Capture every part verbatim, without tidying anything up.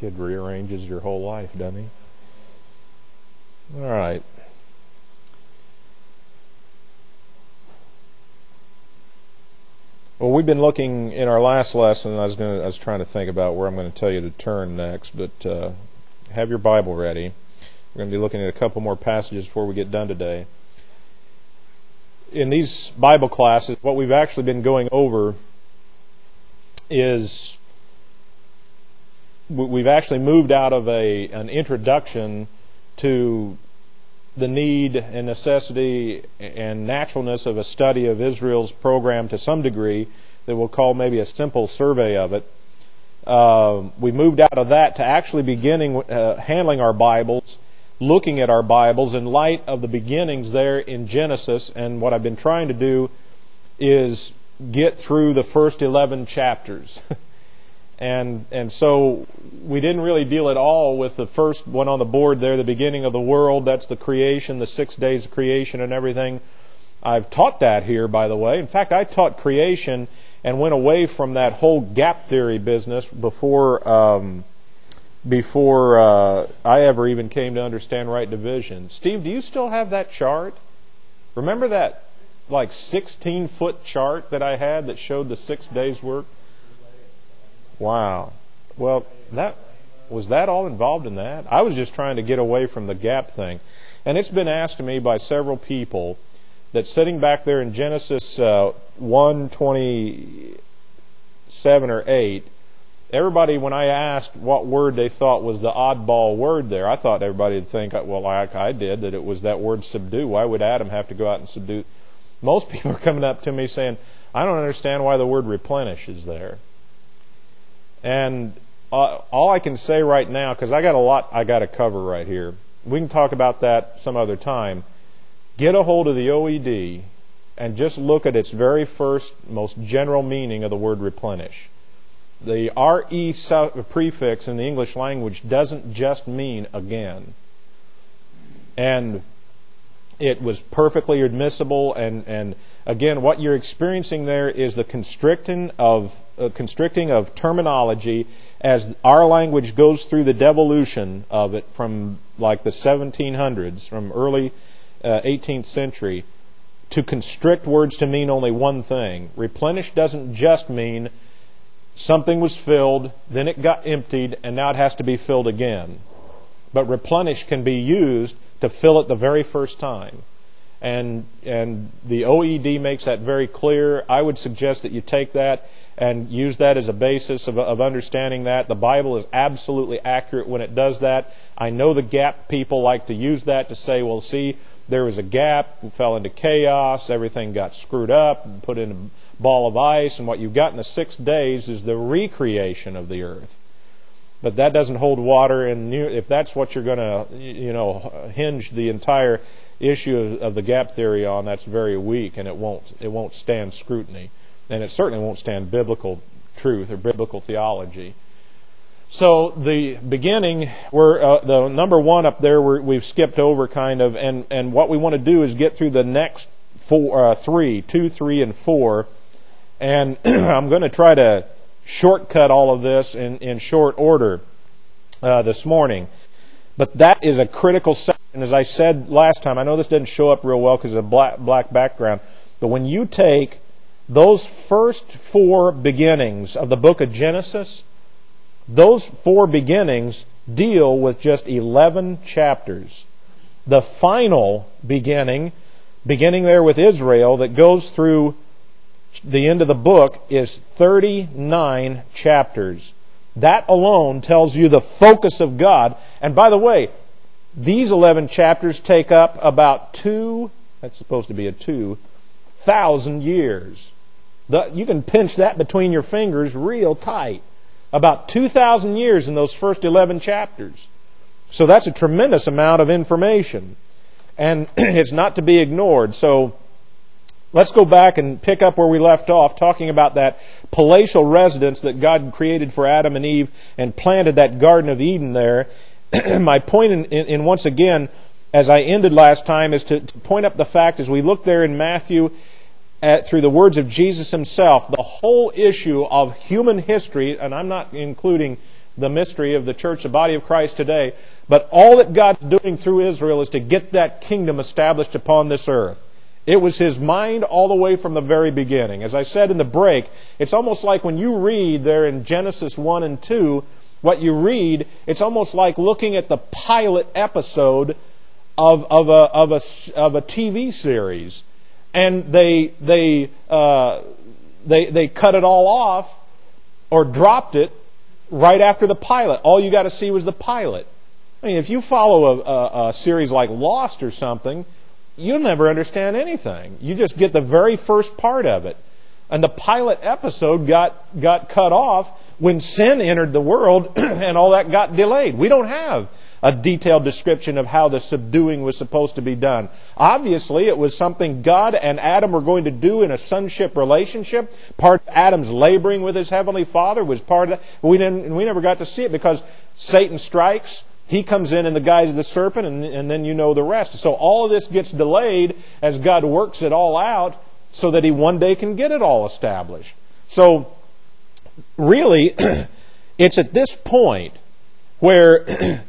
kid rearranges your whole life, doesn't he? All right. Well, we've been looking in our last lesson. I was going to, I was trying to think about where I'm going to tell you to turn next, but uh, have your Bible ready. We're going to be looking at a couple more passages before we get done today. In these Bible classes, what we've actually been going over is we've actually moved out of a an introduction to the need and necessity and naturalness of a study of Israel's program to some degree that we'll call maybe a simple survey of it. Uh, we moved out of that to actually beginning uh, handling our Bibles, looking at our Bibles in light of the beginnings there in Genesis. And what I've been trying to do is get through the first eleven chapters. And and so we didn't really deal at all with the first one on the board there, the beginning of the world. That's the creation, the six days of creation and everything. I've taught that here, by the way. In fact, I taught creation and went away from that whole gap theory business before um, before uh, I ever even came to understand right division. Steve, do you still have that chart? Remember that like sixteen-foot chart that I had that showed the six days' work? Wow. Well, that was that all involved in that? I was just trying to get away from the gap thing. And it's been asked to me by several people that sitting back there in Genesis uh, one twenty-seven or eight, everybody, when I asked what word they thought was the oddball word there, I thought everybody would think, well, like I did, that it was that word subdue. Why would Adam have to go out and subdue? Most people are coming up to me saying, I don't understand why the word replenish is there. And uh, all I can say right now, because I got a lot I got to cover right here. We can talk about that some other time. Get a hold of the O E D and just look at its very first, most general meaning of the word replenish. The R E prefix in the English language doesn't just mean again. And it was perfectly admissible, and, and again, what you're experiencing there is the constricting of uh, constricting of terminology as our language goes through the devolution of it from like the seventeen hundreds, from early uh, eighteenth century, to constrict words to mean only one thing. Replenish doesn't just mean something was filled, then it got emptied, and now it has to be filled again. But replenish can be used to fill it the very first time. And and the O E D makes that very clear. I would suggest that you take that and use that as a basis of, of understanding that. The Bible is absolutely accurate when it does that. I know the gap people like to use that to say, well, see, there was a gap, we fell into chaos, everything got screwed up, and put in a ball of ice, and what you've got in the six days is the recreation of the earth. But that doesn't hold water, and if that's what you're going to, you know, hinge the entire issue of, of the gap theory on, that's very weak, and it won't it won't stand scrutiny, and it certainly won't stand biblical truth or biblical theology. So the beginning, we're uh, the number one up there, we're, we've skipped over kind of, and and what we want to do is get through the next four, uh, three, two, three, and four, and I'm going to try to shortcut all of this in, in short order uh, this morning. But that is a critical section. As I said last time, I know this doesn't show up real well because of a black, black background, but when you take those first four beginnings of the book of Genesis, those four beginnings deal with just eleven chapters. The final beginning, beginning there with Israel, that goes through the end of the book is thirty-nine chapters. That alone tells you the focus of God. And by the way, these eleven chapters take up about two, that's supposed to be a two, thousand years. The, you can pinch that between your fingers real tight. About two thousand years in those first eleven chapters. So that's a tremendous amount of information. And it's not to be ignored. So let's go back and pick up where we left off, talking about that palatial residence that God created for Adam and Eve and planted that Garden of Eden there. My point, in, in, in once again, as I ended last time, is to, to point up the fact, as we look there in Matthew, at, through the words of Jesus himself, the whole issue of human history, and I'm not including the mystery of the church, the body of Christ today. But all that God's doing through Israel is to get that kingdom established upon this earth. It was His mind all the way from the very beginning. As I said in the break, it's almost like when you read there in Genesis one and two, what you read, it's almost like looking at the pilot episode of, of, a, of, a, of a T V series. And they, they, uh, they, they cut it all off or dropped it right after the pilot. All you got to see was the pilot. I mean, if you follow a, a, a series like Lost or something, you'll never understand anything. You just get the very first part of it. And the pilot episode got, got cut off when sin entered the world and all that got delayed. We don't have a detailed description of how the subduing was supposed to be done. Obviously, it was something God and Adam were going to do in a sonship relationship. Part of Adam's laboring with his heavenly Father was part of that. We didn't, we never got to see it because Satan strikes. He comes in in the guise of the serpent, and, and then you know the rest. So all of this gets delayed as God works it all out so that He one day can get it all established. So really, it's at this point where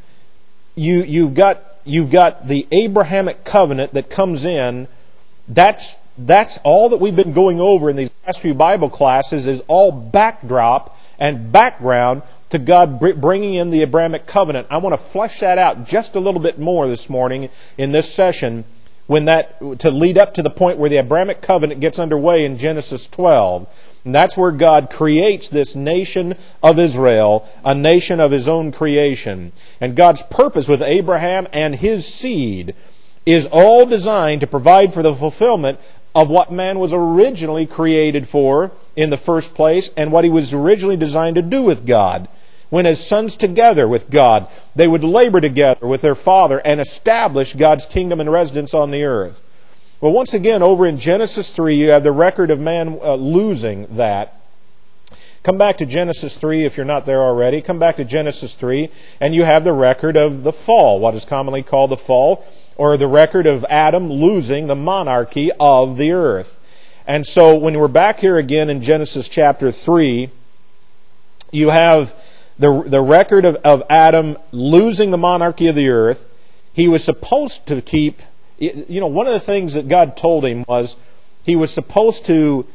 you, you've got, you've got the Abrahamic covenant that comes in. That's, that's all that we've been going over in these last few Bible classes is all backdrop and background to God bringing in the Abrahamic covenant. I want to flesh that out just a little bit more this morning in this session, when that to lead up to the point where the Abrahamic covenant gets underway in Genesis twelve. And that's where God creates this nation of Israel, a nation of His own creation. And God's purpose with Abraham and his seed is all designed to provide for the fulfillment of what man was originally created for in the first place and what he was originally designed to do with God. When as sons together with God, they would labor together with their Father and establish God's kingdom and residence on the earth. Well, once again, over in Genesis three, you have the record of man uh, losing that. Come back to Genesis three if you're not there already. Come back to Genesis three, and you have the record of the fall, what is commonly called the fall, or the record of Adam losing the monarchy of the earth. And so when we're back here again in Genesis chapter three, you have the, the record of, of Adam losing the monarchy of the earth. He was supposed to keep, you know, one of the things that God told him was he was supposed to,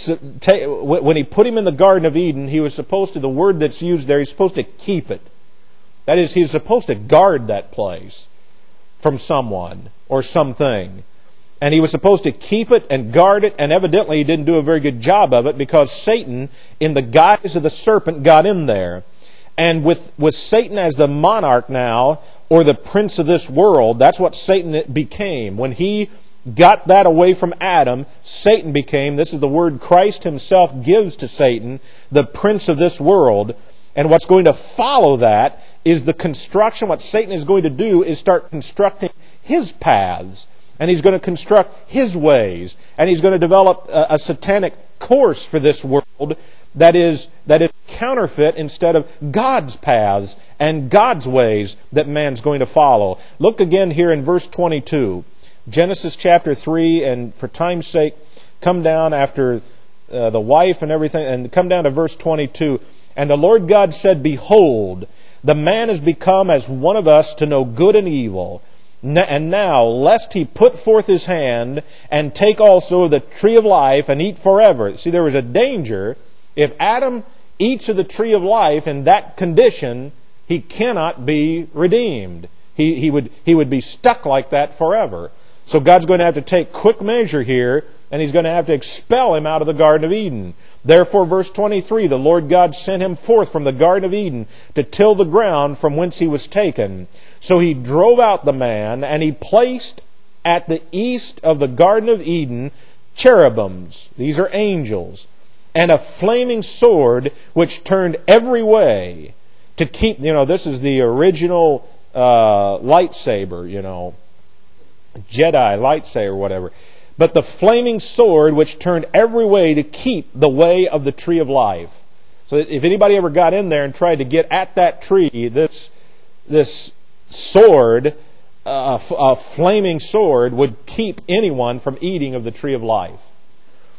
when He put him in the Garden of Eden, he was supposed to, the word that's used there, he's supposed to keep it. That is, he's supposed to guard that place from someone or something. And he was supposed to keep it and guard it, and evidently he didn't do a very good job of it because Satan, in the guise of the serpent, got in there. And with, with Satan as the monarch now, or the prince of this world, that's what Satan became. When he got that away from Adam, Satan became, this is the word Christ Himself gives to Satan, the prince of this world. And what's going to follow that is the construction. What Satan is going to do is start constructing his paths. And he's going to construct his ways. And he's going to develop a, a satanic course for this world that is, that is counterfeit instead of God's paths and God's ways that man's going to follow. Look again here in verse twenty-two. Genesis chapter three, and for time's sake, come down after uh, the wife and everything, and come down to verse twenty-two. And the Lord God said, Behold, the man is become as one of us to know good and evil. And now, lest he put forth his hand and take also of the tree of life and eat forever. See, there was a danger. If Adam eats of the tree of life in that condition, he cannot be redeemed. He, he would, he would be stuck like that forever. So God's going to have to take quick measure here, and He's going to have to expel him out of the Garden of Eden. Therefore, verse twenty-three, the Lord God sent him forth from the Garden of Eden to till the ground from whence he was taken. So He drove out the man, and He placed at the east of the Garden of Eden cherubims, these are angels, and a flaming sword which turned every way to keep, you know, this is the original uh, lightsaber, you know, Jedi lightsaber, whatever. But the flaming sword which turned every way to keep the way of the tree of life. So that if anybody ever got in there and tried to get at that tree, this this sword, uh, a flaming sword, would keep anyone from eating of the tree of life.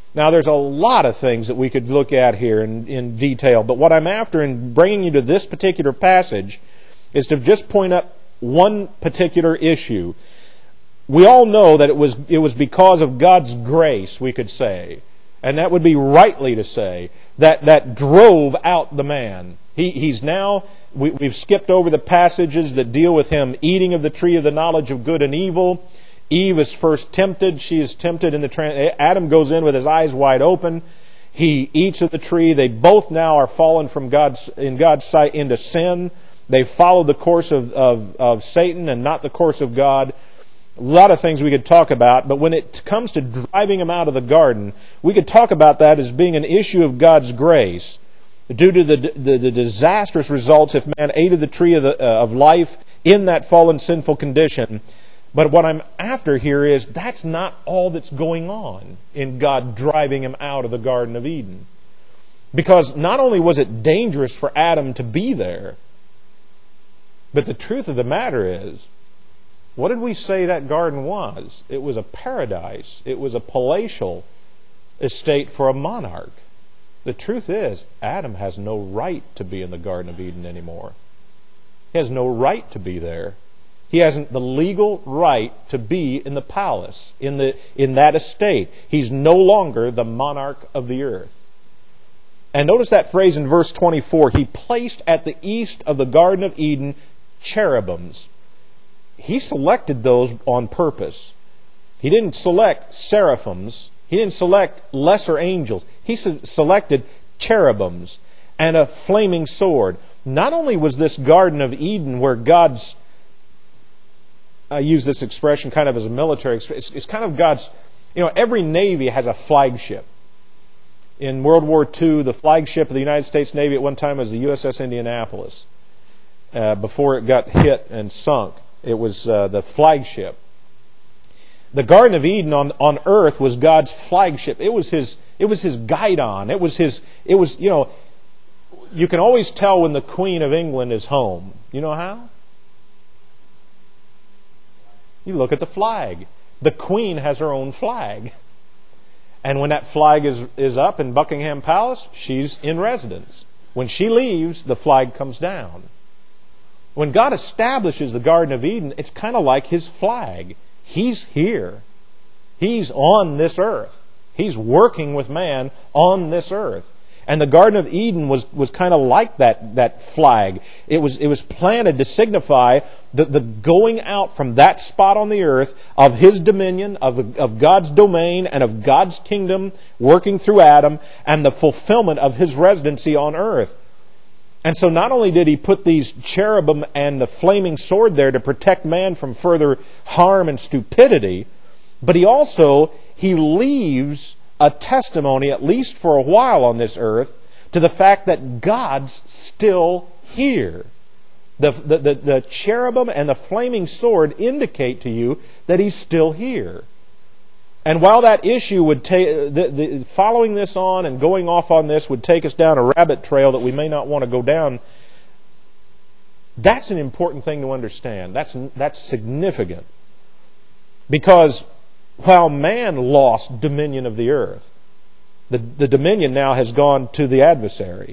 Now, there's a lot of things that we could look at here in, in detail, but what I'm after in bringing you to this particular passage is to just point up one particular issue. We all know that it was it was because of God's grace, we could say, and that would be rightly to say, that, that drove out the man. He, he's now, we, we've skipped over the passages that deal with him eating of the tree of the knowledge of good and evil. Eve is first tempted. She is tempted in the trans- Adam goes in with his eyes wide open. He eats of the tree. They both now are fallen from God's in God's sight into sin. They followed the course of, of, of Satan and not the course of God. A lot of things we could talk about, but when it comes to driving him out of the garden, we could talk about that as being an issue of God's grace due to the, the, the disastrous results if man ate of the tree of, the, uh, of life in that fallen sinful condition. But what I'm after here is that's not all that's going on in God driving him out of the Garden of Eden. Because not only was it dangerous for Adam to be there, but the truth of the matter is, what did we say that garden was? It was a paradise. It was a palatial estate for a monarch. The truth is, Adam has no right to be in the Garden of Eden anymore. He has no right to be there. He hasn't the legal right to be in the palace, in the in that estate. He's no longer the monarch of the earth. And notice that phrase in verse twenty-four. He placed at the east of the Garden of Eden cherubims. He selected those on purpose. He didn't select seraphims. He didn't select lesser angels. He selected cherubims and a flaming sword. Not only was this Garden of Eden where God's, I use this expression kind of as a military expression, it's, it's kind of God's, you know, every Navy has a flagship. In World War Two, the flagship of the United States Navy at one time was the U S S Indianapolis. Uh, before it got hit and sunk, it was uh, the flagship. The Garden of Eden on, on earth was God's flagship. It was his it was his guidon. It was his it was, you know, you can always tell when the Queen of England is home. You know how? You look at the flag. The Queen has her own flag. And when that flag is, is up in Buckingham Palace, she's in residence. When she leaves, the flag comes down. When God establishes the Garden of Eden, it's kind of like his flag. He's here. He's on this earth. He's working with man on this earth. And the Garden of Eden was, was kind of like that, that flag. It was, it was planted to signify the, the going out from that spot on the earth of his dominion, of, of God's domain, and of God's kingdom working through Adam, and the fulfillment of his residency on earth. And so not only did he put these cherubim and the flaming sword there to protect man from further harm and stupidity, but he also, he leaves a testimony, at least for a while on this earth, to the fact that God's still here. The, the, the, the cherubim and the flaming sword indicate to you that he's still here. And while that issue would take, the, the, following this on and going off on this would take us down a rabbit trail that we may not want to go down, that's an important thing to understand. That's, that's significant. Because while man lost dominion of the earth, the, the dominion now has gone to the adversary.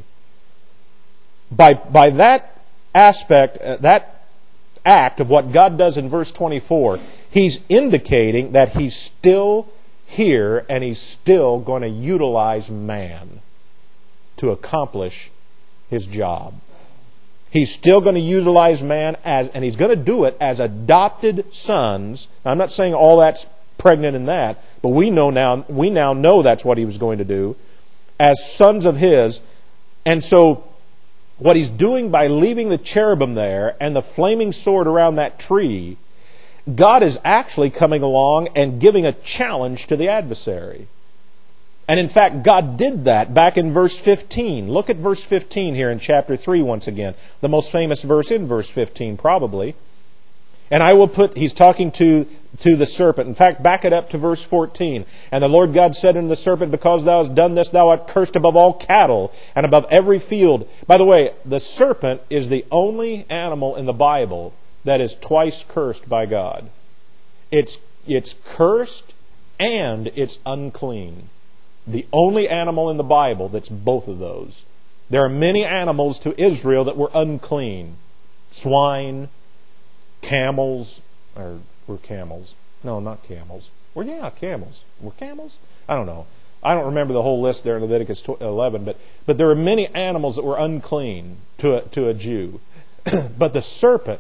By, by that aspect, uh, that act of what God does in verse twenty-four, he's indicating that he's still here and he's still going to utilize man to accomplish his job. He's still going to utilize man as, and he's going to do it as adopted sons. Now, I'm not saying all that's pregnant in that, but we know now, we now know that's what he was going to do, as sons of his. And so what he's doing by leaving the cherubim there and the flaming sword around that tree, God is actually coming along and giving a challenge to the adversary. And in fact, God did that back in verse fifteen. Look at verse fifteen here in chapter three once again. The most famous verse in verse fifteen, probably. And I will put, he's talking to, to the serpent. In fact, back it up to verse fourteen. And the Lord God said unto the serpent, because thou hast done this, thou art cursed above all cattle and above every field. By the way, the serpent is the only animal in the Bible that is twice cursed by God. It's, it's cursed and it's unclean. the only animal in the Bible that's both of those. There are many animals to Israel that were unclean. Swine, camels, or were camels? No, not camels. Well, yeah, camels. Were camels? I don't know. I don't remember the whole list there in Leviticus eleven, but, but there were many animals that were unclean to a, to a Jew. But the serpent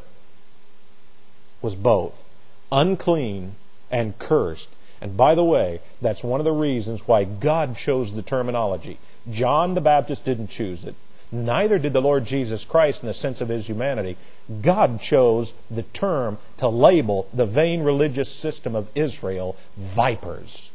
was both unclean and cursed. And by the way, that's one of the reasons why God chose the terminology. John the Baptist didn't choose it. Neither did the Lord Jesus Christ in the sense of His humanity. God chose the term to label the vain religious system of Israel vipers.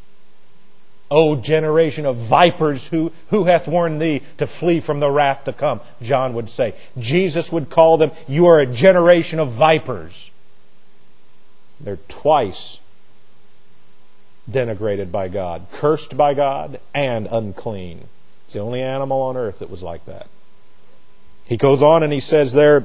O generation of vipers, who, who hath warned thee to flee from the wrath to come? John would say. Jesus would call them, you are a generation of vipers. They're twice denigrated by God, cursed by God, and unclean. It's the only animal on earth that was like that. He goes on and he says there,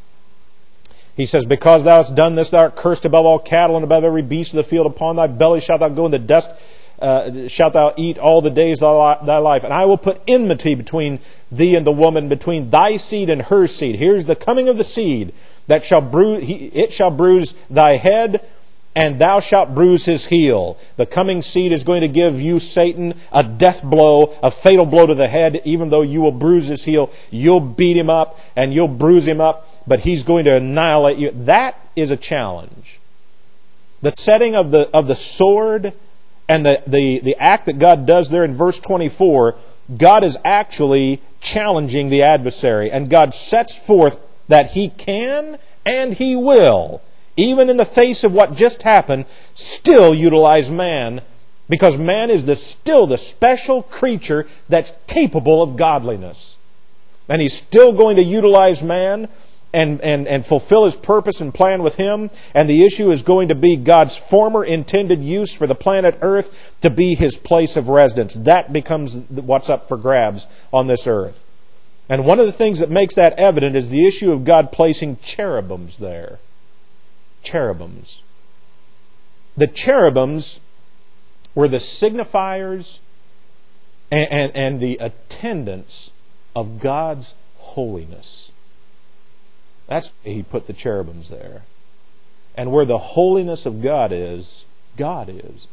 he says, because thou hast done this, thou art cursed above all cattle and above every beast of the field. Upon thy belly shalt thou go in the dust, uh, shalt thou eat all the days of thy life. And I will put enmity between thee and the woman, between thy seed and her seed. Here's the coming of the seed, that shall bruise, it shall bruise thy head, and thou shalt bruise his heel. The coming seed is going to give you, Satan, a death blow, a fatal blow to the head. Even though you will bruise his heel, you'll beat him up and you'll bruise him up, but he's going to annihilate you. That is a challenge. The setting of the of the sword and the, the, the act that God does there in verse twenty-four, God is actually challenging the adversary. And God sets forth that He can and He will, even in the face of what just happened, still utilize man, because man is the, still the special creature that's capable of godliness. And He's still going to utilize man and, and, and fulfill His purpose and plan with him. And the issue is going to be God's former intended use for the planet Earth to be His place of residence. That becomes what's up for grabs on this earth. And one of the things that makes that evident is the issue of God placing cherubims there. Cherubims. The cherubims were the signifiers and, and, and the attendants of God's holiness. That's why He put the cherubims there. And where the holiness of God is, God is.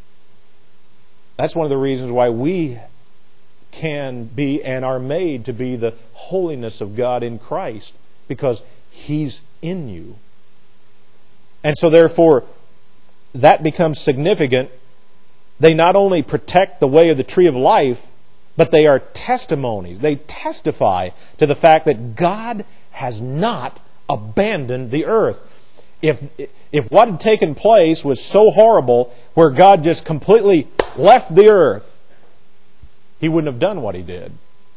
That's one of the reasons why we can be and are made to be the holiness of God in Christ, because He's in you. And so therefore, that becomes significant. They not only protect the way of the tree of life, but they are testimonies. They testify to the fact that God has not abandoned the earth. If, if what had taken place was so horrible, where God just completely left the earth, He wouldn't have done what He did.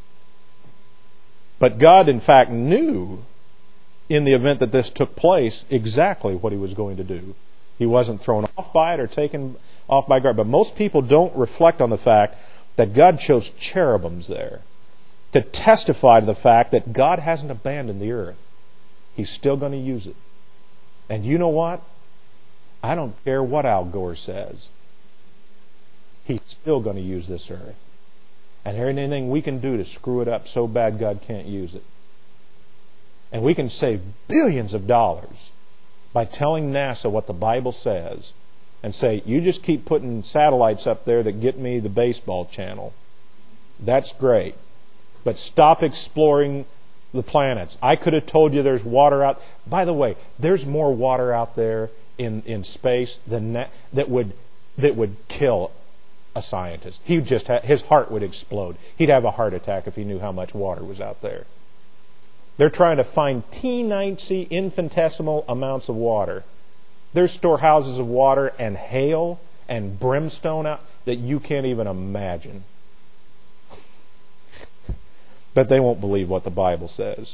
But God, in fact, knew in the event that this took place exactly what He was going to do. He wasn't thrown off by it or taken off by guard. But most people don't reflect on the fact that God chose cherubims there to testify to the fact that God hasn't abandoned the earth. He's still going to use it. And you know what? I don't care what Al Gore says. He's still going to use this earth. And there ain't anything we can do to screw it up so bad God can't use it. And we can save billions of dollars by telling NASA what the Bible says and say, you just keep putting satellites up there that get me the baseball channel. That's great. But stop exploring the planets. I could have told you there's water out. By the way, there's more water out there in, in space than that, that would that would kill a scientist. He just ha- his heart would explode. He'd have a heart attack if he knew how much water was out there. They're trying to find teensy, infinitesimal amounts of water. There's storehouses of water and hail and brimstone out that you can't even imagine. But they won't believe what the Bible says.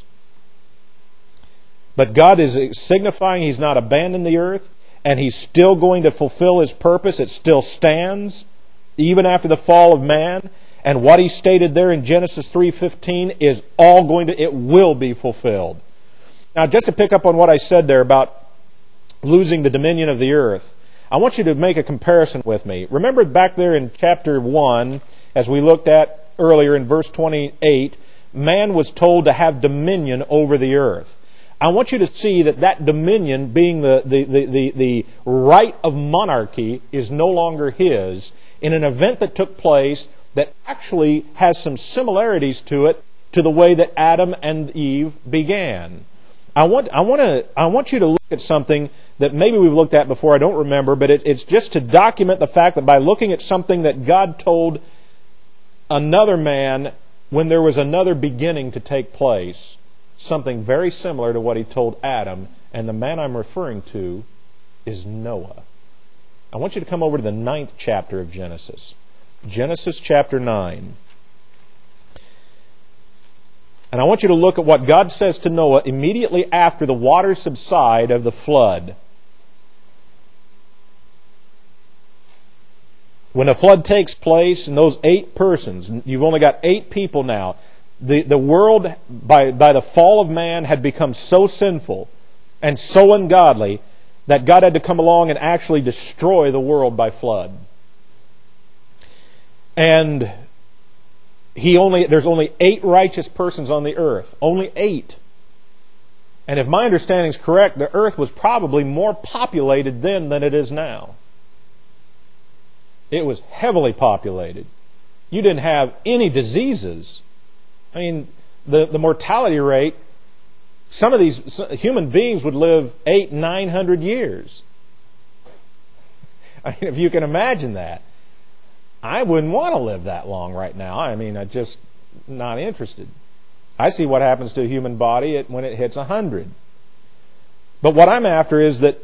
But God is signifying He's not abandoned the earth, and He's still going to fulfill His purpose. It still stands, even after the fall of man. And what He stated there in Genesis three fifteen is all going to, it will be fulfilled. Now, just to pick up on what I said there about losing the dominion of the earth, I want you to make a comparison with me. Remember back there in chapter one, as we looked at earlier in verse twenty-eight, man was told to have dominion over the earth. I want you to see that that dominion, being the, the, the, the, the right of monarchy, is no longer his in an event that took place that actually has some similarities to it to the way that Adam and Eve began. I want, I want to, I want you to look at something that maybe we've looked at before, I don't remember, but it, it's just to document the fact that by looking at something that God told another man when there was another beginning to take place, something very similar to what He told Adam, and the man I'm referring to is Noah. I want you to come over to the ninth chapter of Genesis. Genesis chapter nine. And I want you to look at what God says to Noah immediately after the waters subside of the flood. When the flood takes place, and those eight persons, you've only got eight people now. The, the world, by, by the fall of man, had become so sinful and so ungodly that God had to come along and actually destroy the world by flood. And He only there's only eight righteous persons on the earth. Only eight. And if my understanding is correct, the earth was probably more populated then than it is now. It was heavily populated. You didn't have any diseases. I mean, the, the mortality rate, some of these human beings would live eight, nine hundred years. I mean, if you can imagine that. I wouldn't want to live that long right now. I mean, I'm just not interested. I see what happens to a human body when it hits one hundred. But what I'm after is that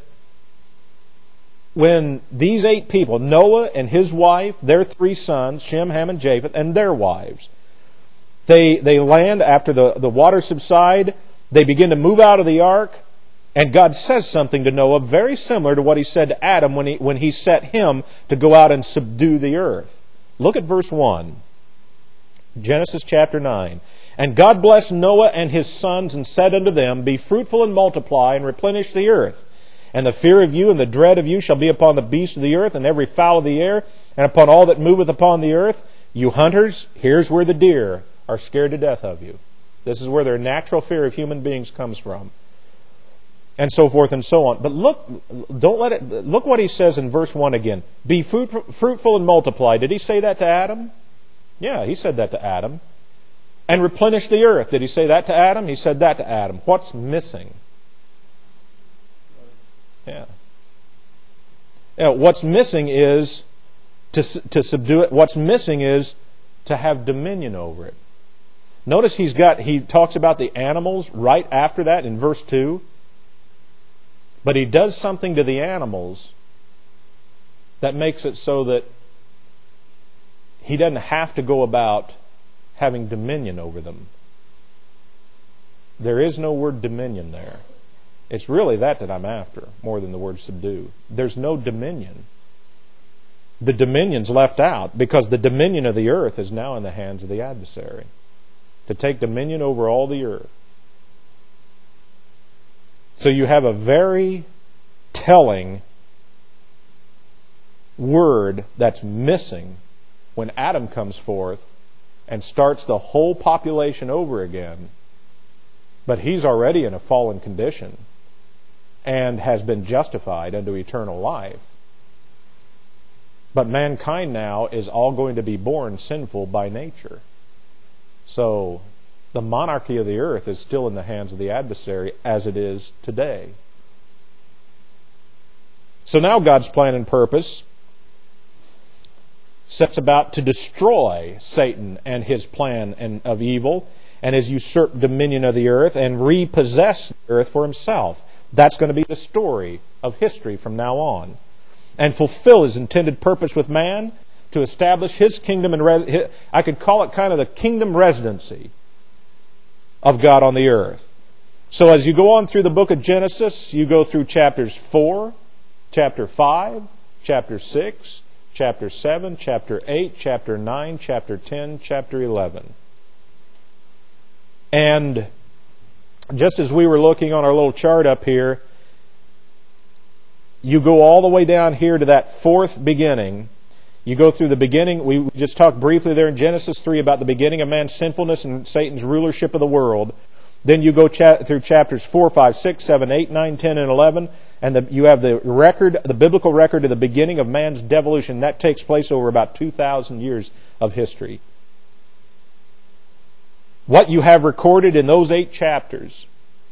when these eight people, Noah and his wife, their three sons, Shem, Ham, and Japheth, and their wives, they, they land after the, the waters subside, they begin to move out of the ark, and God says something to Noah very similar to what He said to Adam when he, when he set him to go out and subdue the earth. Look at verse one. Genesis chapter nine. And God blessed Noah and his sons and said unto them, Be fruitful and multiply and replenish the earth. And the fear of you and the dread of you shall be upon the beasts of the earth and every fowl of the air and upon all that moveth upon the earth. You hunters, here's where the deer are scared to death of you. This is where their natural fear of human beings comes from. And so forth and so on. But look, don't let it, look what He says in verse one again. Be fruitful, fruitful and multiply. Did He say that to Adam? Yeah, He said that to Adam. And replenish the earth. Did He say that to Adam? He said that to Adam. What's missing? Yeah. Yeah, what's missing is to, to subdue it. What's missing is to have dominion over it. Notice he's got, he talks about the animals right after that in verse two. But He does something to the animals that makes it so that He doesn't have to go about having dominion over them. There is no word dominion there. It's really that that I'm after, more than the word subdue. There's no dominion. The dominion's left out because the dominion of the earth is now in the hands of the adversary. To take dominion over all the earth. So you have a very telling word that's missing when Adam comes forth and starts the whole population over again. But he's already in a fallen condition and has been justified unto eternal life. But mankind now is all going to be born sinful by nature. So the monarchy of the earth is still in the hands of the adversary as it is today. So now God's plan and purpose sets about to destroy Satan and his plan and of evil and his usurped dominion of the earth and repossess the earth for Himself. That's going to be the story of history from now on. And fulfill His intended purpose with man to establish His kingdom and res- I could call it kind of the kingdom residency of God on the earth. So as you go on through the book of Genesis, you go through chapters four, chapter five, chapter six, chapter seven, chapter eight, chapter nine, chapter ten, chapter eleven. And just as we were looking on our little chart up here, you go all the way down here to that fourth beginning, You go through the beginning. We just talked briefly there in Genesis three about the beginning of man's sinfulness and Satan's rulership of the world. Then you go cha- through chapters four, five, six, seven, eight, nine, ten, and eleven, and the, you have the record, the biblical record of the beginning of man's devolution. That takes place over about two thousand years of history. What you have recorded in those eight chapters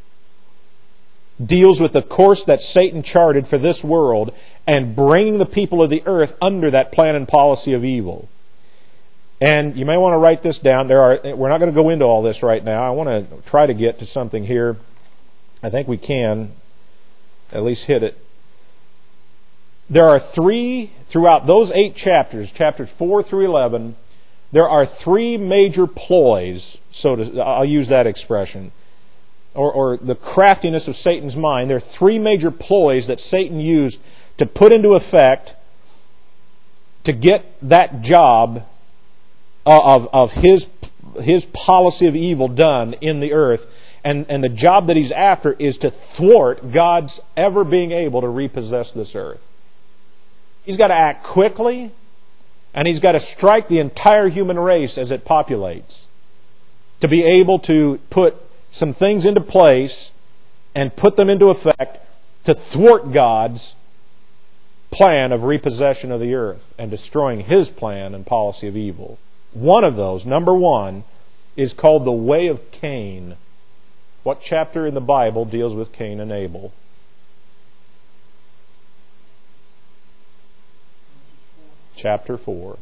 deals with the course that Satan charted for this world and bringing the people of the earth under that plan and policy of evil. And you may want to write this down. There are, we're not going to go into all this right now. I want to try to get to something here. I think we can at least hit it. There are three, throughout those eight chapters, chapters four through eleven, there are three major ploys, so to, I'll use that expression, or, or the craftiness of Satan's mind. There are three major ploys that Satan used to put into effect to get that job of, of his, his policy of evil done in the earth. And, and the job that he's after is to thwart God's ever being able to repossess this earth. He's got to act quickly, and he's got to strike the entire human race as it populates to be able to put some things into place and put them into effect to thwart God's plan of repossession of the earth and destroying His plan and policy of evil. One of those, number one, is called the way of Cain. What chapter in the Bible deals with Cain and Abel? Chapter four.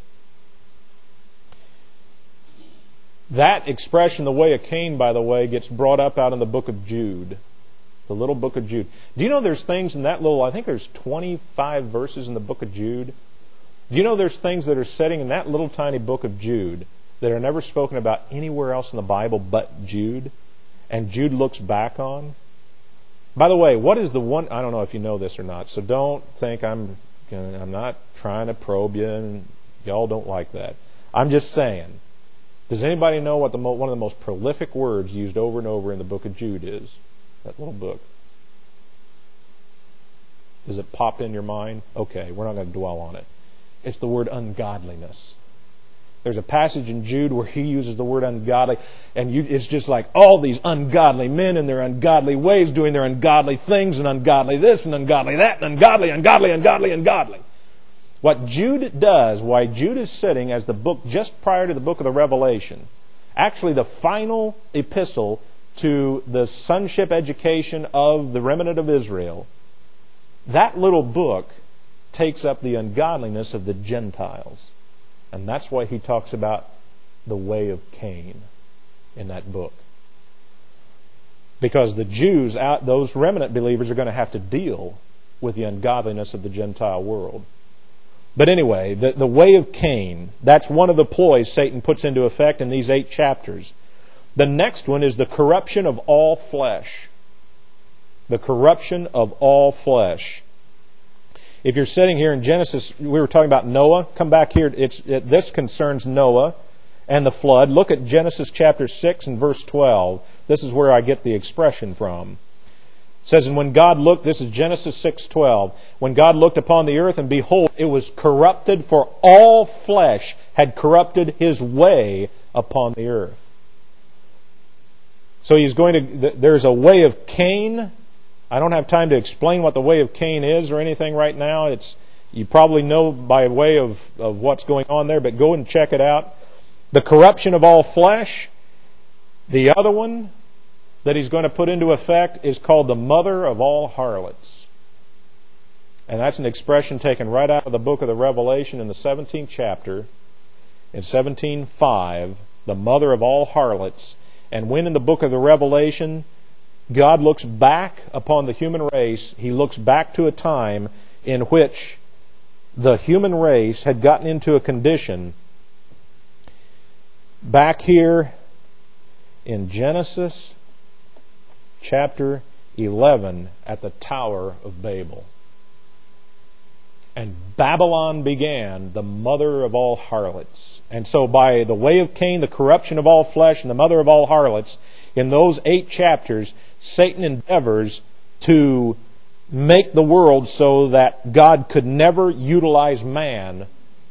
That expression, the way of Cain, by the way, gets brought up out in the book of Jude. The little book of Jude. Do you know there's things in that little, I think there's twenty-five verses in the book of Jude. Do you know there's things that are sitting in that little tiny book of Jude that are never spoken about anywhere else in the Bible but Jude? And Jude looks back on? By the way, what is the one, I don't know if you know this or not, so don't think I'm I'm not trying to probe you, and y'all don't like that. I'm just saying, does anybody know what the mo- one of the most prolific words used over and over in the book of Jude is? That little book. Does it pop in your mind? Okay, we're not going to dwell on it. It's the word ungodliness. There's a passage in Jude where he uses the word ungodly, and you, it's just like all these ungodly men in their ungodly ways doing their ungodly things, and ungodly this and ungodly that, and ungodly, ungodly, ungodly, ungodly. What Jude does, why Jude is sitting as the book just prior to the book of the Revelation, actually the final epistle to the sonship education of the remnant of Israel, that little book takes up the ungodliness of the Gentiles. And that's why he talks about the way of Cain in that book. Because the Jews, those remnant believers, are going to have to deal with the ungodliness of the Gentile world. But anyway, the, the way of Cain, that's one of the ploys Satan puts into effect in these eight chapters. The next one is the corruption of all flesh. The corruption of all flesh. If you're sitting here in Genesis, we were talking about Noah. Come back here. It's, it, this concerns Noah and the flood. Look at Genesis chapter six and verse twelve. This is where I get the expression from. It says, and when God looked, this is Genesis six twelve, when God looked upon the earth, and behold, it was corrupted, for all flesh had corrupted his way upon the earth. So he's going to, there's a way of Cain. I don't have time to explain what the way of Cain is or anything right now. It's you probably know by way of, of what's going on there, but go and check it out. The corruption of all flesh. The other one that he's going to put into effect is called the mother of all harlots. And that's an expression taken right out of the book of the Revelation in the seventeenth chapter, in seventeen five, the mother of all harlots. And when in the book of the Revelation God looks back upon the human race, He looks back to a time in which the human race had gotten into a condition back here in Genesis chapter eleven at the Tower of Babel. And Babylon began, the mother of all harlots. And so by the way of Cain, the corruption of all flesh, and the mother of all harlots, in those eight chapters, Satan endeavors to make the world so that God could never utilize man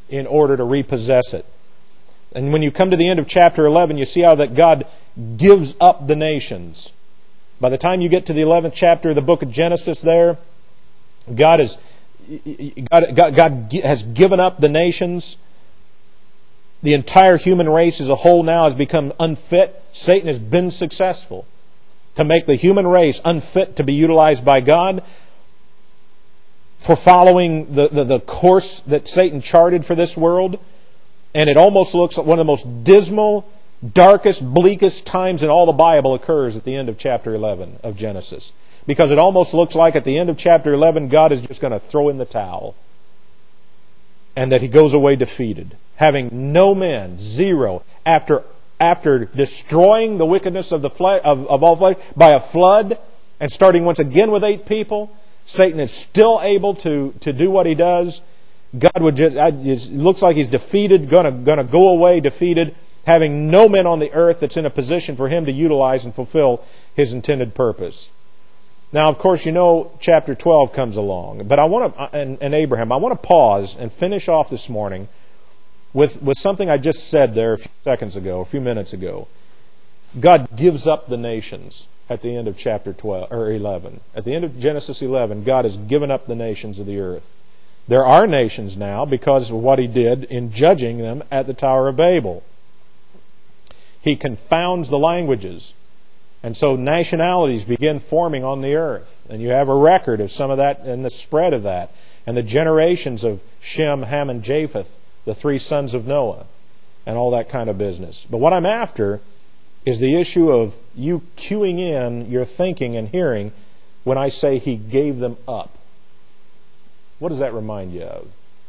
in order to repossess it. And when you come to the end of chapter eleven, you see how that God gives up the nations. By the time you get to the eleventh chapter of the book of Genesis there, God, is, God, God, God has given up the nations. The entire human race as a whole now has become unfit. Satan has been successful to make the human race unfit to be utilized by God for following the, the, the course that Satan charted for this world. And it almost looks like one of the most dismal, darkest, bleakest times in all the Bible occurs at the end of chapter eleven of Genesis. Because it almost looks like at the end of chapter eleven, God is just going to throw in the towel. And that He goes away defeated, having no men, zero, after after destroying the wickedness of the flesh, of, of all flesh by a flood, and starting once again with eight people, Satan is still able to, to do what he does. God would just, it looks like He's defeated, going to going to go away defeated, having no men on the earth that's in a position for Him to utilize and fulfill His intended purpose. Now, of course, you know chapter twelve comes along, but I want to, and, and Abraham, I want to pause and finish off this morning with, with something I just said there a few seconds ago, a few minutes ago. God gives up the nations at the end of chapter twelve or eleven. At the end of Genesis eleven, God has given up the nations of the earth. There are nations now because of what He did in judging them at the Tower of Babel. He confounds the languages. And so nationalities begin forming on the earth. And you have a record of some of that and the spread of that. And the generations of Shem, Ham, and Japheth, the three sons of Noah, and all that kind of business. But what I'm after is the issue of you cueing in your thinking and hearing when I say He gave them up. What does that remind you of?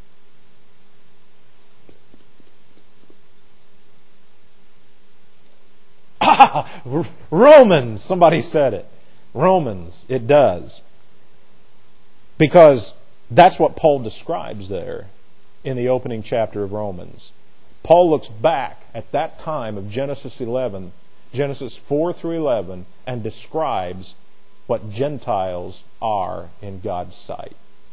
Ah, Romans. Somebody said it. Romans. It does. Because that's what Paul describes there in the opening chapter of Romans. Paul looks back at that time of Genesis eleven, Genesis four through eleven, and describes what Gentiles are in God's sight.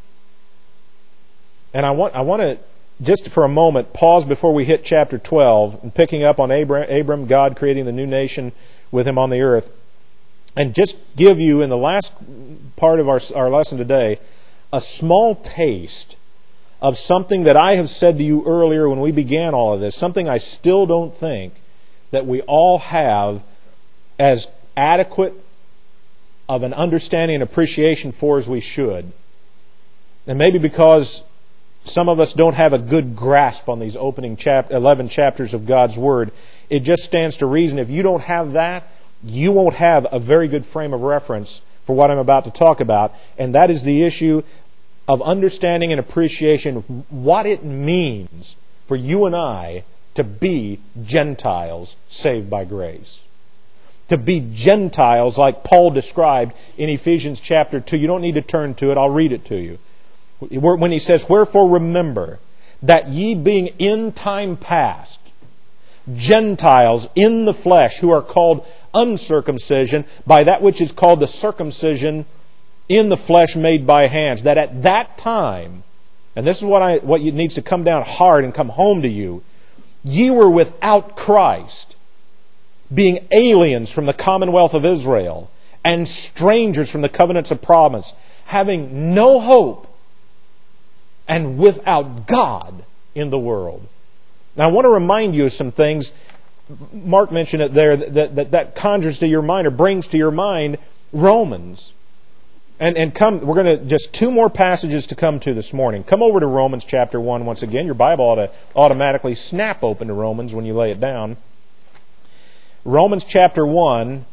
And I want I want to just for a moment pause before we hit chapter twelve and picking up on Abram, Abram, God creating the new nation with him on the earth, and just give you in the last part of our, our lesson today a small taste of something that I have said to you earlier when we began all of this, something I still don't think that we all have as adequate of an understanding and appreciation for as we should. And maybe because some of us don't have a good grasp on these opening chap- eleven chapters of God's Word. It just stands to reason if you don't have that, you won't have a very good frame of reference for what I'm about to talk about. And that is the issue of understanding and appreciation what it means for you and I to be Gentiles saved by grace. To be Gentiles like Paul described in Ephesians chapter two. You don't need to turn to it. I'll read it to you. When he says, "Wherefore remember that ye being in time past Gentiles in the flesh, who are called uncircumcision by that which is called the circumcision in the flesh made by hands, that at that time," and this is what I what needs to come down hard and come home to you, "ye were without Christ, being aliens from the commonwealth of Israel, and strangers from the covenants of promise, having no hope, and without God in the world." Now I want to remind you of some things. Mark mentioned it there, that that, that conjures to your mind or brings to your mind Romans. And and come, we're going to, just two more passages to come to this morning. Come over to Romans chapter one once again. Your Bible ought to automatically snap open to Romans when you lay it down. Romans chapter one,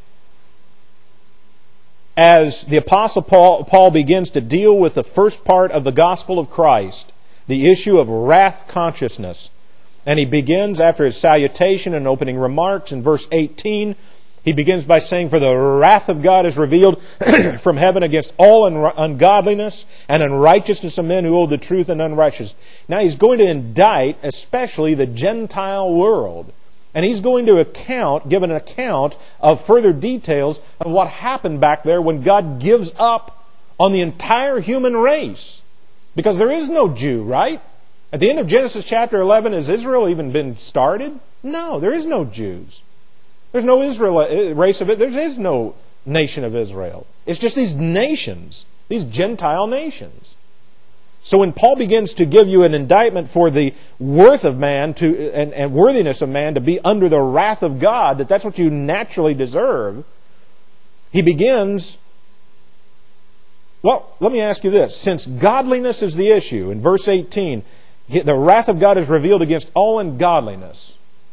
as the Apostle Paul, Paul begins to deal with the first part of the gospel of Christ, the issue of wrath consciousness. And he begins, after his salutation and opening remarks in verse eighteen, he begins by saying, "For the wrath of God is revealed from heaven against all ungodliness and unrighteousness of men who hold the truth in unrighteousness." Now he's going to indict especially the Gentile world. And he's going to account, give an account of further details of what happened back there when God gives up on the entire human race. Because there is no Jew, right? At the end of Genesis chapter eleven, has Israel even been started? No, there is no Jews. There's no Israel race of it. There is no nation of Israel. It's just these nations, these Gentile nations. So when Paul begins to give you an indictment for the worth of man to and, and worthiness of man to be under the wrath of God, that that's what you naturally deserve, he begins, well, let me ask you this. Since godliness is the issue, in verse eighteen, the wrath of God is revealed against all ungodliness.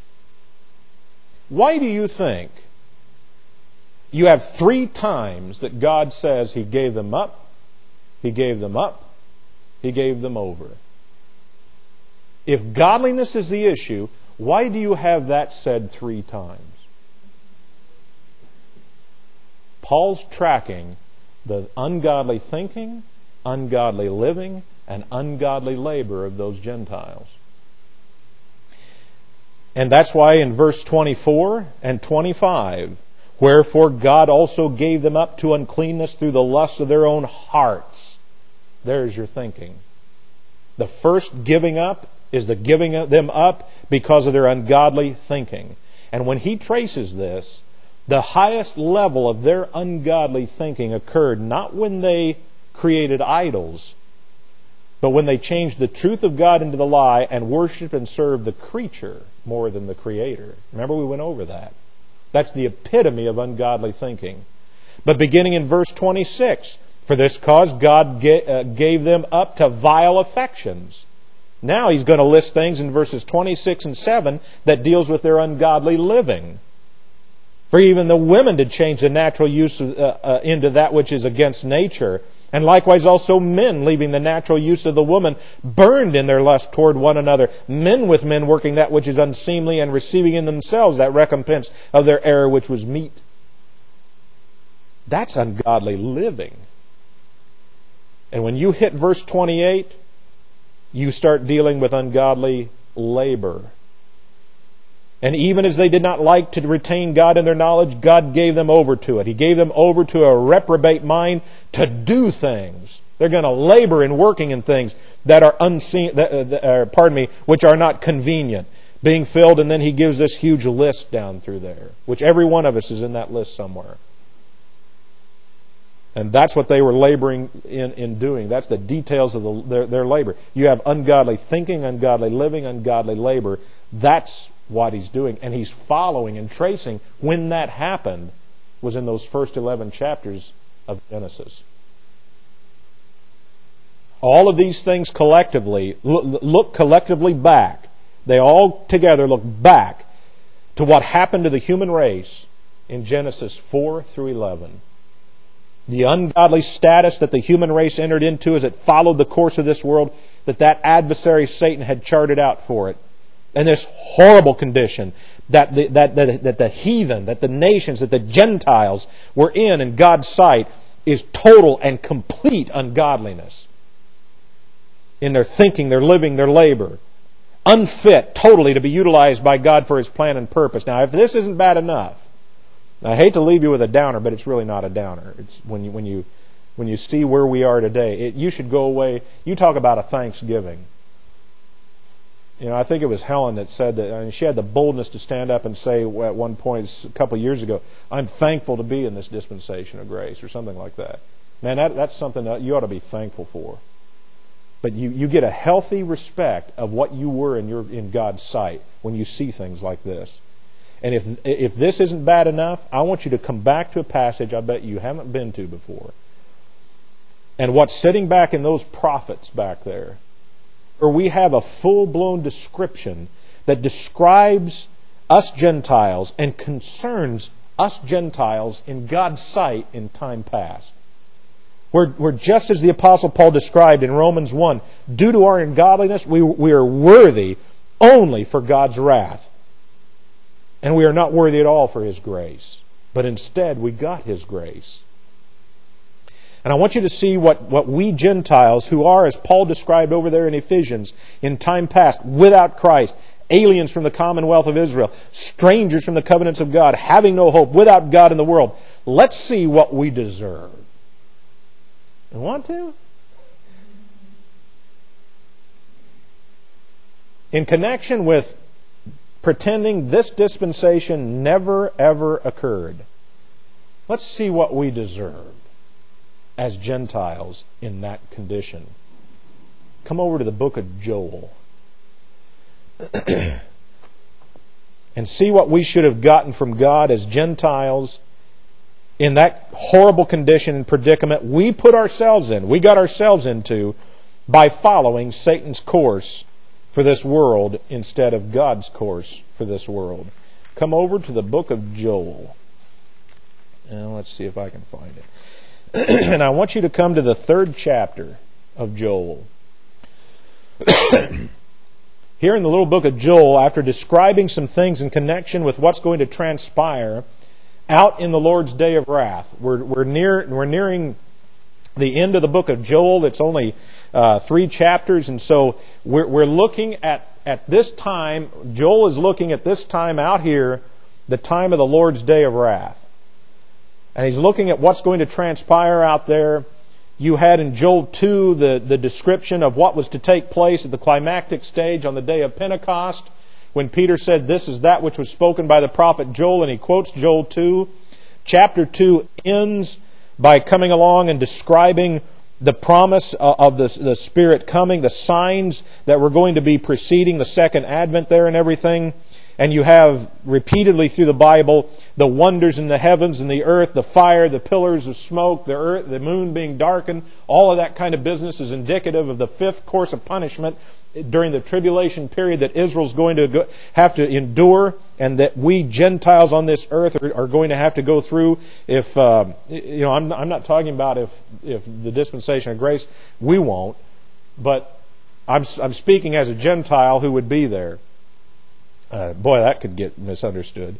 Why do you think you have three times that God says He gave them up, He gave them up, He gave them over? If godliness is the issue, why do you have that said three times? Paul's tracking the ungodly thinking, ungodly living, and ungodly labor of those Gentiles. And that's why in verse twenty-four and twenty-five, wherefore God also gave them up to uncleanness through the lusts of their own hearts. There's your thinking. The first giving up is the giving them up because of their ungodly thinking. And when he traces this, the highest level of their ungodly thinking occurred not when they created idols, but when they changed the truth of God into the lie and worshiped and served the creature more than the Creator. Remember, we went over that. That's the epitome of ungodly thinking. But beginning in verse twenty-six, for this cause God gave them up to vile affections. Now he's going to list things in verses twenty-six and seven that deals with their ungodly living. For even the women did change the natural use of, uh, uh, into that which is against nature. And likewise also men, leaving the natural use of the woman, burned in their lust toward one another. Men with men working that which is unseemly, and receiving in themselves that recompense of their error which was meet. That's ungodly living. And when you hit verse twenty-eight, you start dealing with ungodly labor. And even as they did not like to retain God in their knowledge, God gave them over to it. He gave them over to a reprobate mind to do things. They're going to labor in working in things that are unseen, that, uh, that, uh, pardon me, which are not convenient, being filled. And then he gives this huge list down through there, which every one of us is in that list somewhere. And that's what they were laboring in, in doing. That's the details of the, their, their labor. You have ungodly thinking, ungodly living, ungodly labor. That's what he's doing. And he's following and tracing when that happened was in those first eleven chapters of Genesis. All of these things collectively, look collectively back. They all together look back to what happened to the human race in Genesis four through eleven. The ungodly status that the human race entered into as it followed the course of this world that that adversary Satan had charted out for it. And this horrible condition that the, that, that, that the heathen, that the nations, that the Gentiles were in in God's sight is total and complete ungodliness. In their thinking, their living, their labor. Unfit totally to be utilized by God for His plan and purpose. Now, if this isn't bad enough, I hate to leave you with a downer, but it's really not a downer. It's when you when you when you see where we are today, it, you should go away. You talk about a thanksgiving. You know, I think it was Helen that said that. I mean, she had the boldness to stand up and say at one point a couple of years ago, "I'm thankful to be in this dispensation of grace," or something like that. Man, that, that's something that you ought to be thankful for. But you, you get a healthy respect of what you were in your in God's sight when you see things like this. And if if this isn't bad enough, I want you to come back to a passage I bet you haven't been to before. And what's sitting back in those prophets back there, where we have a full-blown description that describes us Gentiles and concerns us Gentiles in God's sight in time past. Where, where just as the Apostle Paul described in Romans one, due to our ungodliness, we, we are worthy only for God's wrath. And we are not worthy at all for His grace. But instead, we got His grace. And I want you to see what, what we Gentiles, who are, as Paul described over there in Ephesians, in time past, without Christ, aliens from the commonwealth of Israel, strangers from the covenants of God, having no hope, without God in the world. Let's see what we deserve. You want to? in connection with pretending this dispensation never, ever occurred, let's see what we deserved as Gentiles in that condition. Come over to the book of Joel and see what we should have gotten from God as Gentiles in that horrible condition and predicament we put ourselves in, we got ourselves into by following Satan's course for this world instead of God's course for this world. Come over to the book of Joel. And let's see if I can find it. And I want you to come to the third chapter of Joel. Here in the little book of Joel, after describing some things in connection with what's going to transpire out in the Lord's day of wrath, we're we're near we're nearing the end of the book of Joel. It's only uh, three chapters, and so we're we're looking at at this time. Joel is looking at this time out here, the time of the Lord's day of wrath, and he's looking at what's going to transpire out there. You had in Joel two the, the description of what was to take place at the climactic stage on the day of Pentecost, when Peter said, "This is that which was spoken by the prophet Joel," and he quotes Joel two. Chapter two ends by coming along and describing the promise of the, the Spirit coming, the signs that were going to be preceding the second advent there and everything. And you have repeatedly through the Bible the wonders in the heavens and the earth, the fire, the pillars of smoke, the earth, the moon being darkened. All of that kind of business is indicative of the fifth course of punishment during the tribulation period that Israel's going to go, have to endure, and that we Gentiles on this earth are, are going to have to go through. If uh, you know, I'm, I'm not talking about if if the dispensation of grace, we won't, but I'm I'm speaking as a Gentile who would be there. Uh, boy, that could get misunderstood.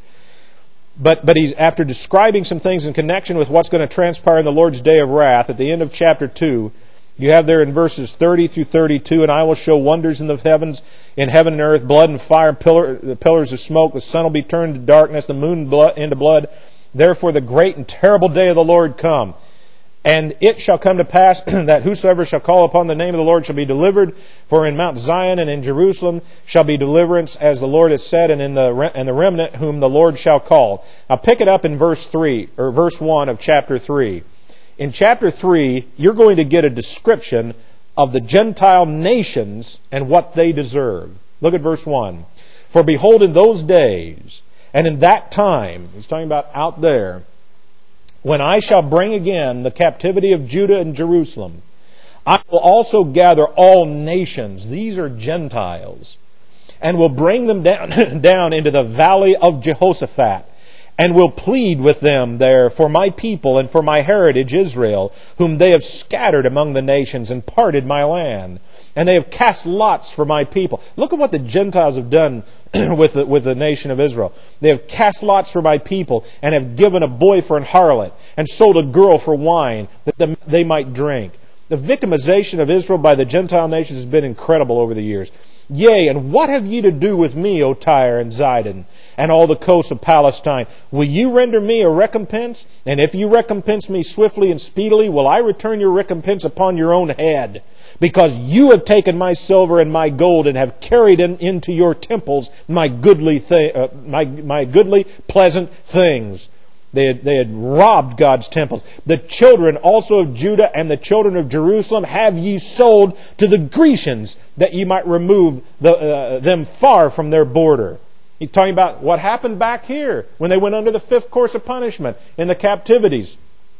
But but he's after describing some things in connection with what's going to transpire in the Lord's day of wrath. At the end of chapter two, you have there in verses thirty through thirty-two, "And I will show wonders in the heavens, in heaven and earth, blood and fire, pillar, pillars of smoke. The sun will be turned to darkness, the moon blood, into blood. Therefore the great and terrible day of the Lord come. And it shall come to pass that whosoever shall call upon the name of the Lord shall be delivered. For in Mount Zion and in Jerusalem shall be deliverance, as the Lord has said, and in the and the remnant whom the Lord shall call." Now pick it up in verse three or verse one of chapter three. In chapter three, you're going to get a description of the Gentile nations and what they deserve. Look at verse one. "For behold, in those days and in that time," he's talking about out there, "when I shall bring again the captivity of Judah and Jerusalem, I will also gather all nations," these are Gentiles, "and will bring them down, down into the valley of Jehoshaphat, and will plead with them there for my people and for my heritage Israel, whom they have scattered among the nations and parted my land. And they have cast lots for my people." Look at what the Gentiles have done with the, with the nation of Israel. "They have cast lots for my people, and have given a boy for an harlot, and sold a girl for wine, that they might drink." The victimization of Israel by the Gentile nations has been incredible over the years. "Yea, and what have ye to do with me, O Tyre and Zidon, and all the coasts of Palestine? Will you render me a recompense? And if you recompense me swiftly and speedily, will I return your recompense upon your own head? Because you have taken my silver and my gold, and have carried in, into your temples my goodly, thi- uh, my, my goodly, pleasant things." They had, they had robbed God's temples. "The children also of Judah and the children of Jerusalem have ye sold to the Grecians, that ye might remove the, uh, them far from their border." He's talking about what happened back here when they went under the fifth course of punishment in the captivities.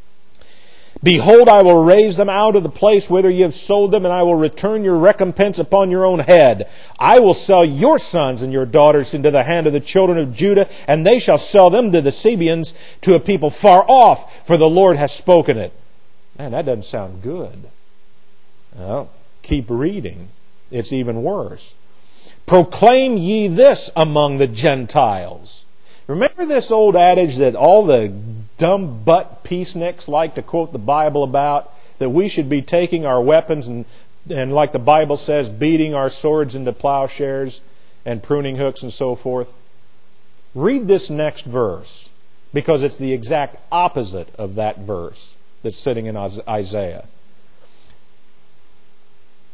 "Behold, I will raise them out of the place whither ye have sold them, and I will return your recompense upon your own head. I will sell your sons and your daughters into the hand of the children of Judah, and they shall sell them to the Sabeans, to a people far off, for the Lord has spoken it." Man, that doesn't sound good. Well, keep reading. It's even worse. "Proclaim ye this among the Gentiles." Remember this old adage that all the dumb butt peaceniks like to quote the Bible about, that we should be taking our weapons and, and like the Bible says, beating our swords into plowshares and pruning hooks and so forth? Read this next verse, because it's the exact opposite of that verse that's sitting in Isaiah.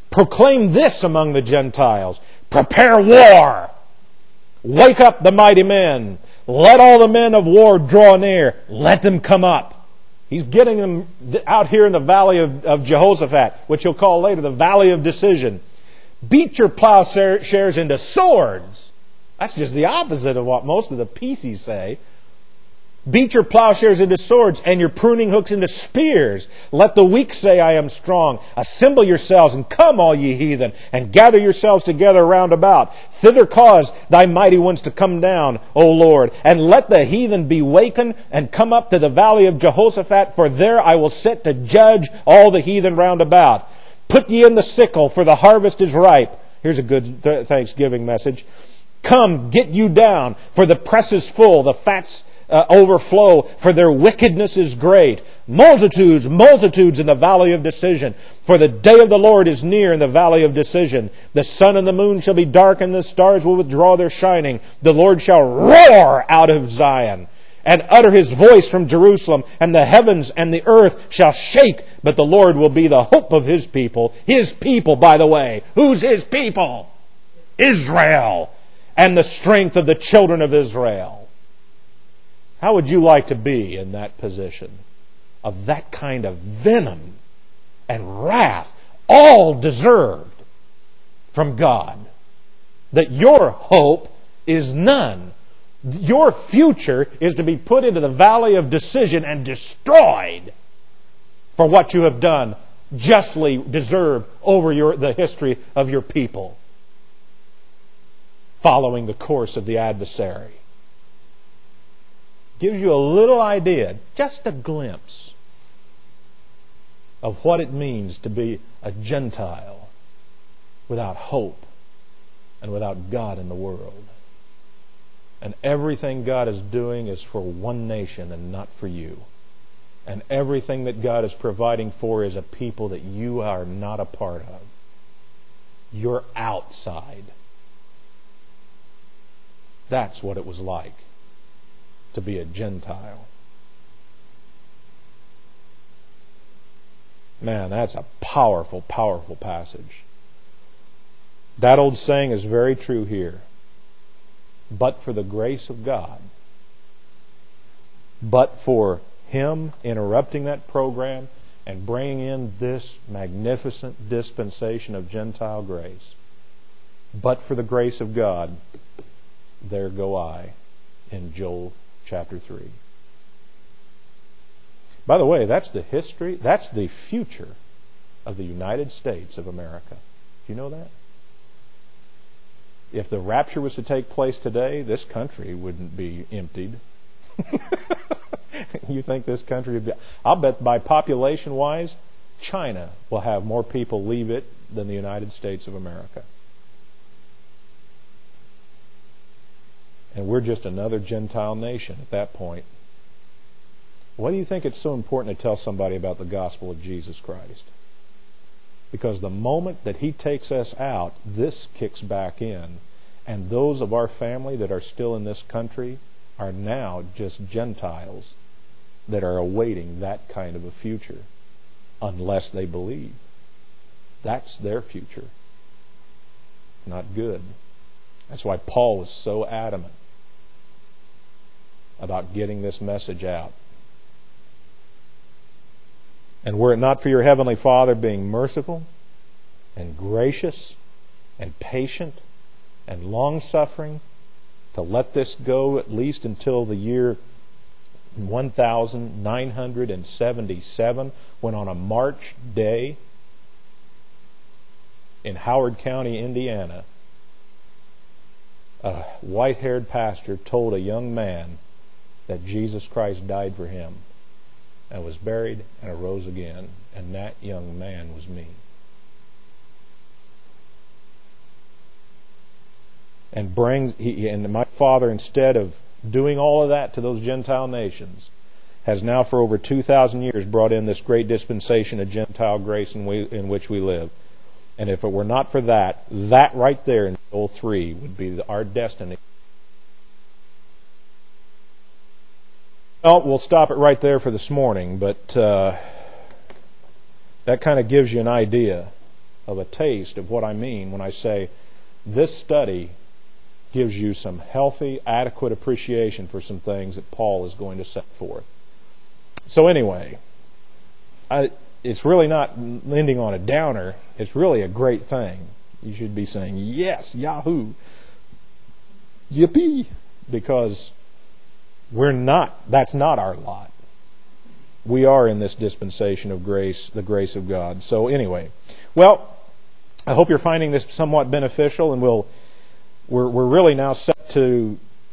Proclaim this among the Gentiles. Prepare war. Wake up the mighty men. Let all the men of war draw near. Let them come up. He's getting them out here in the valley of, of Jehoshaphat, which he'll call later the valley of decision. Beat your plowshares into swords. That's just the opposite of what most of the P Cs say. Beat your plowshares into swords and your pruning hooks into spears. Let the weak say, I am strong. Assemble yourselves and come, all ye heathen, and gather yourselves together round about. Thither cause thy mighty ones to come down, O Lord. And let the heathen be wakened and come up to the valley of Jehoshaphat, for there I will sit to judge all the heathen round about. Put ye in the sickle, for the harvest is ripe. Here's a good th- Thanksgiving message. Come, get you down, for the press is full, the fats Uh, overflow, for their wickedness is great. Multitudes, multitudes in the valley of decision. For the day of the Lord is near in the valley of decision. The sun and the moon shall be darkened, the stars will withdraw their shining. The Lord shall roar out of Zion, and utter His voice from Jerusalem, and the heavens and the earth shall shake, but the Lord will be the hope of His people. His people, by the way. Who's His people? Israel. And the strength of the children of Israel. How would you like to be in that position of that kind of venom and wrath, all deserved from God? That your hope is none. Your future is to be put into the valley of decision and destroyed for what you have done, justly deserved over your, the history of your people, following the course of the adversary. Gives you a little idea, just a glimpse, of what it means to be a Gentile without hope and without God in the world. And everything God is doing is for one nation and not for you. And everything that God is providing for is a people that you are not a part of. You're outside. That's what it was like to be a Gentile. Man, that's a powerful, powerful passage. That old saying is very true here. But for the grace of God, but for Him interrupting that program and bringing in this magnificent dispensation of Gentile grace, but for the grace of God, there go I in Joel chapter three. By the way, that's the history, that's the future of the United States of America. Do you know that? If the rapture was to take place today, this country wouldn't be emptied. You think this country would be... I'll bet by population-wise, China will have more people leave it than the United States of America. And we're just another Gentile nation at that point. Why do you think it's so important to tell somebody about the gospel of Jesus Christ? Because the moment that He takes us out, this kicks back in. And those of our family that are still in this country are now just Gentiles that are awaiting that kind of a future, unless they believe. That's their future. Not good. That's why Paul was so adamant about getting this message out. And were it not for your Heavenly Father being merciful and gracious and patient and long-suffering to let this go at least until the year one thousand nine hundred seventy-seven, when on a March day in Howard County, Indiana, a white-haired pastor told a young man that Jesus Christ died for him and was buried and arose again, and that young man was me. And brings he, and my Father, instead of doing all of that to those Gentile nations, has now for over two thousand years brought in this great dispensation of Gentile grace in, we, in which we live. And if it were not for that, that right there in Joel three would be our destiny. Well, we'll stop it right there for this morning, but uh, that kind of gives you an idea of a taste of what I mean when I say this study gives you some healthy, adequate appreciation for some things that Paul is going to set forth. So anyway, I, it's really not ending on a downer. It's really a great thing. You should be saying, yes, Yahoo, yippee, because we're not, that's not our lot. We are in this dispensation of grace, the grace of God. So anyway, well, I hope you're finding this somewhat beneficial, and we'll, we're, we're really now set to,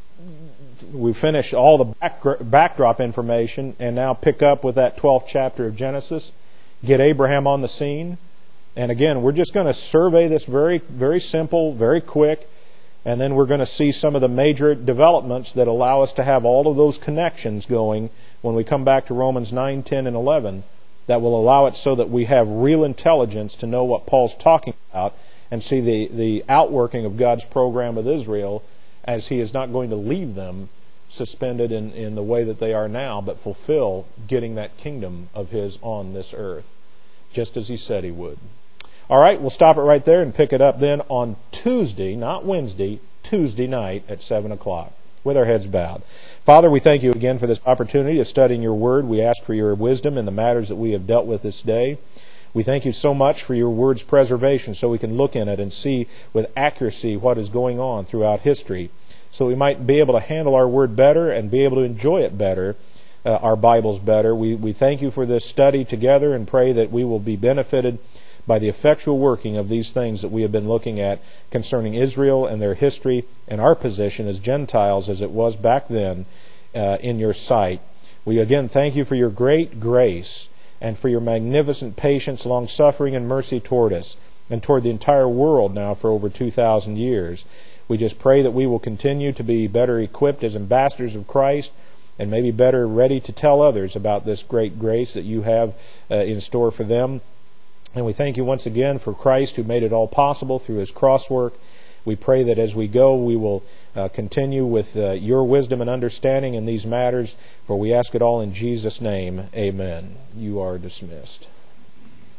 we finish all the back, backdrop information and now pick up with that twelfth chapter of Genesis, get Abraham on the scene. And again, we're just going to survey this very, very simple, very quick, and then we're going to see some of the major developments that allow us to have all of those connections going when we come back to Romans nine, ten, and eleven, that will allow it so that we have real intelligence to know what Paul's talking about and see the, the outworking of God's program with Israel, as He is not going to leave them suspended in, in the way that they are now, but fulfill getting that kingdom of His on this earth, just as He said He would. All right, we'll stop it right there and pick it up then on Tuesday, not Wednesday, Tuesday night at seven o'clock, with our heads bowed. Father, we thank You again for this opportunity of studying Your Word. We ask for Your wisdom in the matters that we have dealt with this day. We thank You so much for Your Word's preservation so we can look in it and see with accuracy what is going on throughout history, so we might be able to handle our Word better and be able to enjoy it better, uh, our Bibles better. We, we thank You for this study together and pray that we will be benefited by the effectual working of these things that we have been looking at concerning Israel and their history and our position as Gentiles as it was back then uh, in Your sight. We again thank You for Your great grace and for Your magnificent patience, long-suffering, and mercy toward us and toward the entire world now for over two thousand years. We just pray that we will continue to be better equipped as ambassadors of Christ and maybe better ready to tell others about this great grace that You have uh, in store for them. And we thank You once again for Christ, who made it all possible through His cross work. We pray that as we go, we will uh, continue with uh, Your wisdom and understanding in these matters, for we ask it all in Jesus' name. Amen. You are dismissed.